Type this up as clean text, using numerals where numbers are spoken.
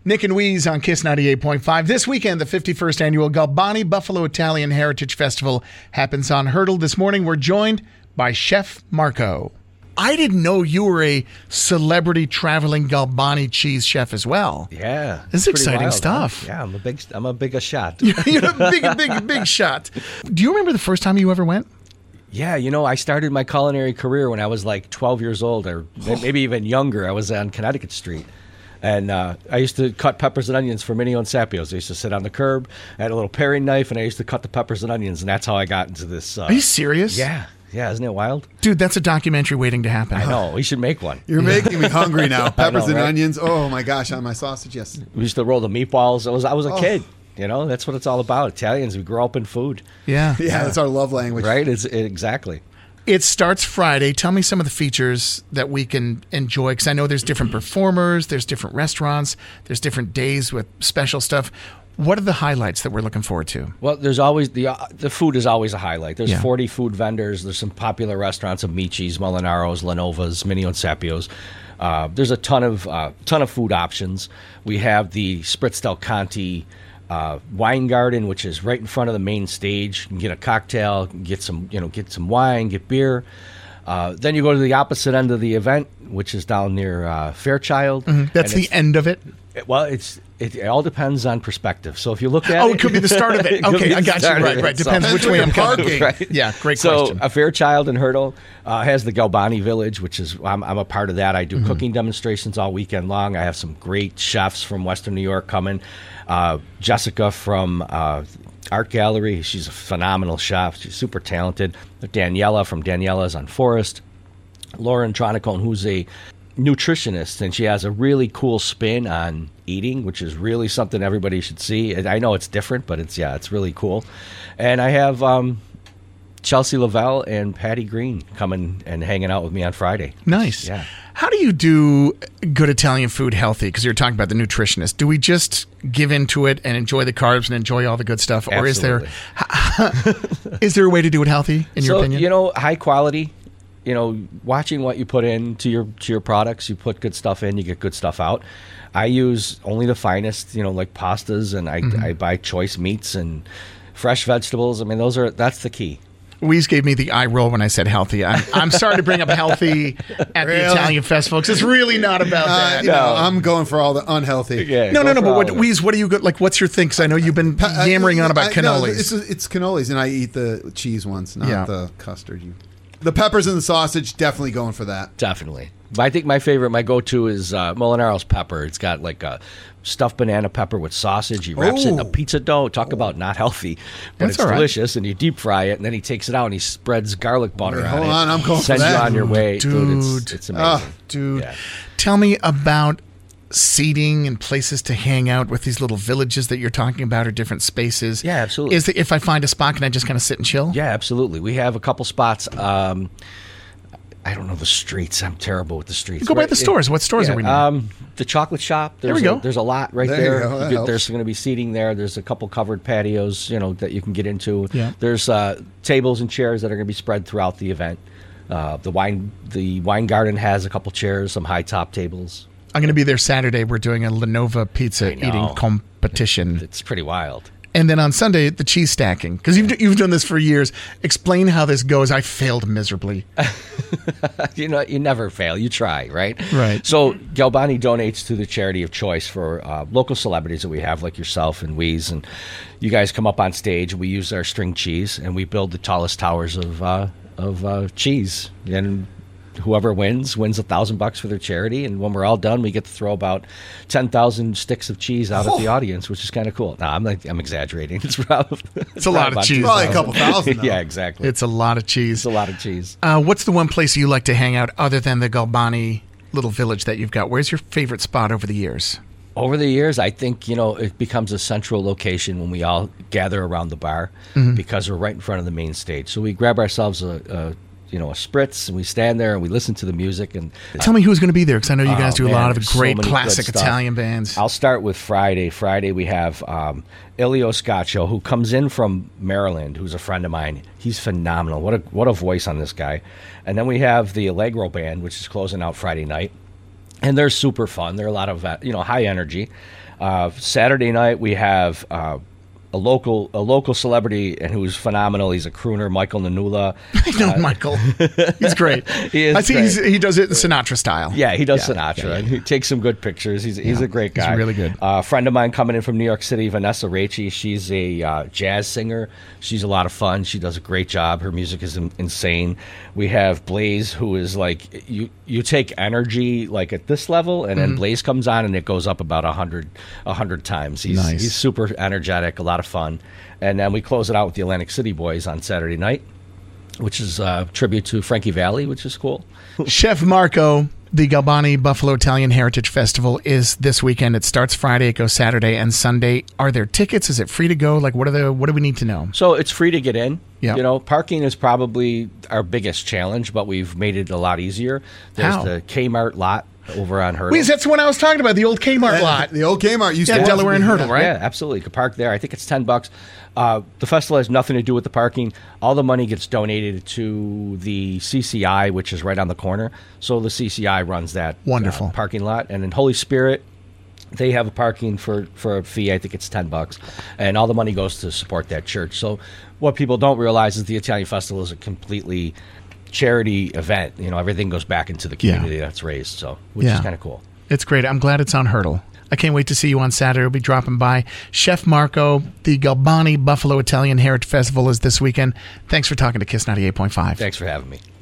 Nick and Weeze on Kiss 98.5. This weekend, the 51st annual Galbani Buffalo Italian Heritage Festival happens on Hurdle. This morning, we're joined by Chef Marco. I didn't know you were a celebrity traveling Galbani cheese chef as well. Yeah. This is exciting wild, stuff. Huh? Yeah, I'm a big shot. You're a big shot. Do you remember the first time you ever went? Yeah, I started my culinary career when I was like 12 years old, or maybe even younger. I was on Connecticut Street. And I used to cut peppers and onions for Minio and Sapio's. I used to sit on the curb. I had a little paring knife, and I used to cut the peppers and onions, and that's how I got into this. Are you serious? Yeah, isn't it wild? Dude, that's a documentary waiting to happen. I know. We should make one. You're making me hungry now. Peppers know, and right? onions. Oh, my gosh, on my sausage, yes. We used to roll the meatballs. I was a kid. That's what it's all about. Italians, we grow up in food. Yeah. Yeah, that's our love language. Right? Exactly. It starts Friday. Tell me some of the features that we can enjoy, because I know there's different performers, there's different restaurants, there's different days with special stuff. What are the highlights that we're looking forward to? Well, there's always the food is always a highlight. There's 40 40 food vendors. There's some popular restaurants: Amici's, Molinaro's, Lenova's, Minio and Sapio's. There's a ton of food options. We have the Spritz del Conti wine garden, which is right in front of the main stage. You can get a cocktail, get some wine, get beer. Then you go to the opposite end of the event, which is down near Fairchild. Mm-hmm. That's the end of it? Well, it all depends on perspective. So if you look at it could be the start of it. Okay, I got you. Right. Depends which way I'm parking. Right? Yeah, great so question. A Fairchild and Hurdle has the Galbani Village, which is I'm a part of that. I do cooking demonstrations all weekend long. I have some great chefs from Western New York coming. Jessica from Art Gallery, she's a phenomenal chef. She's super talented. Daniela from Daniela's on Forest. Lauren Tronicone, who's a nutritionist, and she has a really cool spin on eating, which is really something everybody should see. And I know it's different, but it's really cool. And I have Chelsea Lavelle and Patty Green coming and hanging out with me on Friday. Nice. Yeah. How do you do good Italian food healthy? Because you're talking about the nutritionist. Do we just give into it and enjoy the carbs and enjoy all the good stuff? Absolutely. Or is there a way to do it healthy, in your opinion? High quality. Watching what you put into your products. You put good stuff in, you get good stuff out. I use only the finest, like pastas, and I buy choice meats and fresh vegetables. I mean, that's the key. Weeze gave me the eye roll when I said healthy. I'm sorry to bring up healthy at the Italian festival, because it's really not about that. I'm going for all the unhealthy. Yeah, no. But Weeze, what do you like? What's your thing? Because I know you've been yammering on about cannolis. No, it's cannolis, and I eat the cheese ones, not the custard. The peppers and the sausage, definitely going for that. Definitely. But I think my go-to is Molinaro's pepper. It's got like a stuffed banana pepper with sausage. He wraps it in a pizza dough. Talk about not healthy, but it's delicious. And you deep fry it, and then he takes it out and he spreads garlic butter on it. Hold on, I'm going for that. Sends you on your way. Dude. It's amazing. Dude. Yeah. Tell me about seating and places to hang out with these little villages that you're talking about, or different spaces. Yeah, absolutely. If I find a spot, can I just kind of sit and chill? Yeah, absolutely. We have a couple spots. I don't know the streets. I'm terrible with the streets. Go by the stores. What stores are we near? The chocolate shop. There we go. There's a lot right There there. you go. There's going to be seating there. There's a couple covered patios, that you can get into. Yeah. There's tables and chairs that are going to be spread throughout the event. The wine garden has a couple chairs, some high top tables. I'm going to be there Saturday. We're doing a Lenova pizza eating competition. It's pretty wild. And then on Sunday, the cheese stacking. Because you've done this for years. Explain how this goes. I failed miserably. You never fail. You try, right? Right. So Galbani donates to the charity of choice for local celebrities that we have, like yourself and Weeze. And you guys come up on stage, and we use our string cheese, and we build the tallest towers of cheese. And whoever wins $1,000 for their charity, and when we're all done, we get to throw about 10,000 sticks of cheese out at the audience, which is kind of cool. No, I'm exaggerating. It's a lot of cheese. Probably a couple thousand. Yeah, exactly. It's a lot of cheese. It's a lot of cheese. What's the one place you like to hang out other than the Galbani little village that you've got? Where's your favorite spot over the years? Over the years, I think, it becomes a central location when we all gather around the bar, because we're right in front of the main stage. So we grab ourselves a spritz, and we stand there and we listen to the music. And tell me who's going to be there, because I know you guys do a lot of there's great so many classic good stuff. Italian bands. I'll start with Friday. Friday we have Ilio Scaccio, who comes in from Maryland, who's a friend of mine. He's phenomenal. What a voice on this guy. And then we have the Allegro Band, which is closing out Friday night. and they're super fun. They're a lot of high energy. Saturday night we have a local celebrity and who's phenomenal. He's a crooner, Michael Nanula. I know Michael. He's great. I see he does it in Sinatra style. Yeah, he does Sinatra. And he takes some good pictures. He's a great guy. He's really good. A friend of mine coming in from New York City, Vanessa Raichi. She's a jazz singer. She's a lot of fun. She does a great job. Her music is insane. We have Blaze, who is like you take energy like at this level, and then Blaze comes on and it goes up about 100 times. He's super energetic, a lot of fun. And then we close it out with the Atlantic City Boys on Saturday night, which is a tribute to Frankie Valli, which is cool. Chef Marco, the Galbani Buffalo Italian Heritage Festival is this weekend. It starts Friday, it goes Saturday and Sunday. Are there tickets? Is it free to go? Like, what do we need to know? So it's free to get in. Yeah. Parking is probably our biggest challenge, but we've made it a lot easier. There's How? the Kmart lot over on Hurdle. Wait, that's the one I was talking about, the old Kmart lot. The old Kmart used to Delaware and Hurdle, right? Yeah, absolutely. You can park there. I think it's $10. The festival has nothing to do with the parking. All the money gets donated to the CCI, which is right on the corner. So the CCI runs that Wonderful parking lot. And in Holy Spirit, they have a parking for a fee. I think it's $10, and all the money goes to support that church. So what people don't realize is the Italian Festival is a completely charity event. Everything goes back into the community that's raised. So which is kind of cool. It's great. I'm glad it's on Hurdle. I can't wait to see you on Saturday. We'll be dropping by. Chef Marco, the Galbani Buffalo Italian Heritage Festival is this weekend. Thanks for talking to Kiss 98.5. Thanks for having me.